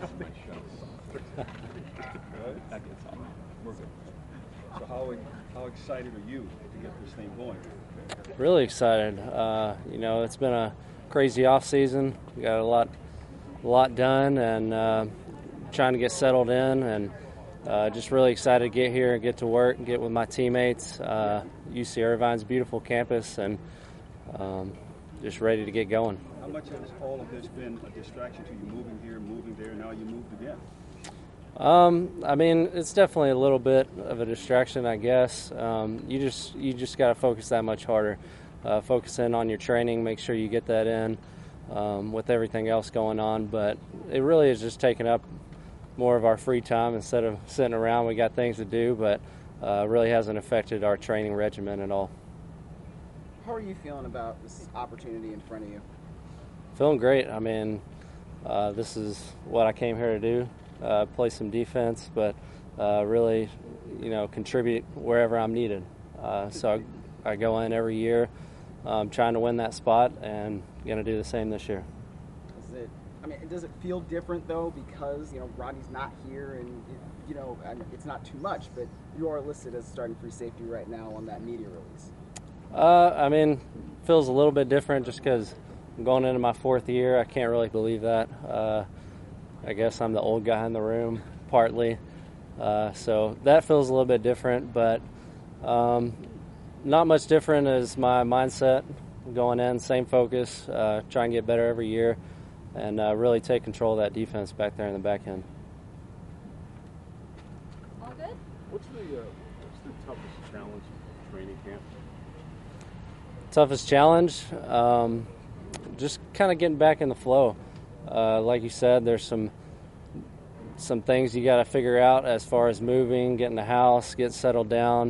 That gets on. We're good. So how excited are you to get this thing going? Really excited. It's been a crazy off season. We got a lot done, and trying to get settled in, and just really excited to get here and get to work and get with my teammates. UC Irvine's a beautiful campus, and just ready to get going. How much has all of this been a distraction to you, moving here, moving there, now you moved again? It's definitely a little bit of a distraction, I guess. You just got to focus that much harder. Focus in on your training, make sure you get that in with everything else going on. But it really is just taking up more of our free time instead of sitting around. We got things to do, but really hasn't affected our training regimen at all. How are you feeling about this opportunity in front of you? Feeling great. This is what I came here to do. Play some defense, but really, contribute wherever I'm needed. So I go in every year trying to win that spot, and going to do the same this year. Does it feel different, though, because, Rodney's not here and, it's not too much, but you are listed as starting free safety right now on that media release? Feels a little bit different just because I'm going into my fourth year. I can't really believe that. I guess I'm the old guy in the room, partly. So that feels a little bit different, but not much different as my mindset going in. Same focus, try and get better every year, and really take control of that defense back there in the back end. All good? What's the toughest challenge of training camp? Toughest challenge? Just kind of getting back in the flow. Like you said, there's some things you got to figure out as far as moving, getting the house, getting settled down.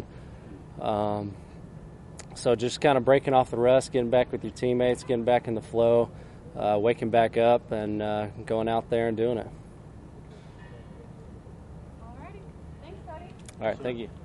So just kind of breaking off the rust, getting back with your teammates, getting back in the flow, waking back up, and going out there and doing it. All righty. Thanks, Cody. All right, thank you.